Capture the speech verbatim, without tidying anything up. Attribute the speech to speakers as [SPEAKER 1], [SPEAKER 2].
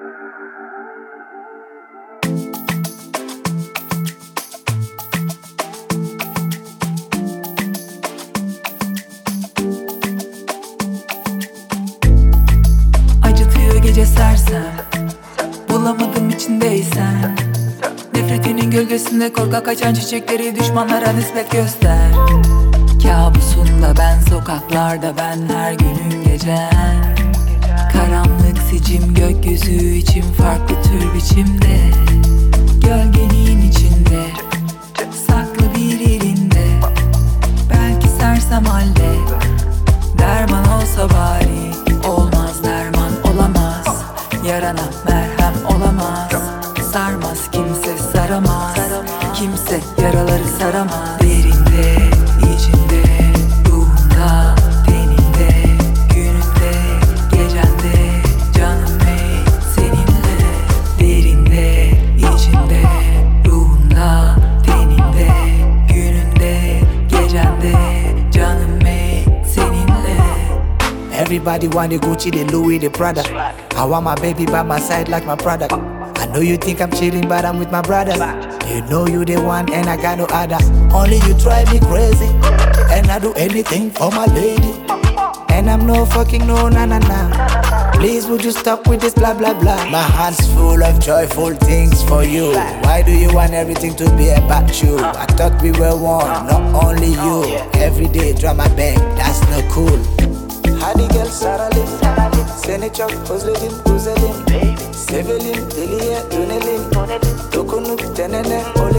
[SPEAKER 1] Acıtıyor gece sersem, bulamadım içindeysen. Nefretinin gölgesinde korkak açan çiçekleri düşmanlara nispet göster. Kabusunda ben, sokaklarda ben, her günün gecen. Karanlık sicim gökyüzü için farklı tür biçimde. Gölgenin içinde, saklı bir yerinde. Belki sersem halde, derman olsa bari. Olmaz derman olamaz, yarana merhem olamaz. Sarmaz kimse saramaz, kimse yaraları saramaz. Derinde, içinde, ruhunda, teninde, gününde, gecende, canım ey seninle. Derinde, içinde, ruhunda, teninde, gününde, gecende, canım ey seninle.
[SPEAKER 2] Everybody want the Gucci, the Louis, the Prada. I want my baby by my side like my product. I know you think I'm cheating, but I'm with my brothers. You know you the one and I got no other. Only you drive me crazy, and I do anything for my lady. And I'm no fucking no na na na. Please would you stop with this blah blah blah. My heart's full of joyful things for you. Why do you want everything to be about you? I thought we were one, not only you. Every day drama bang, that's not cool. Hadi gel saralım, seni çok özledim güzelim. Sevelim, deliye dönelim, dokunup denene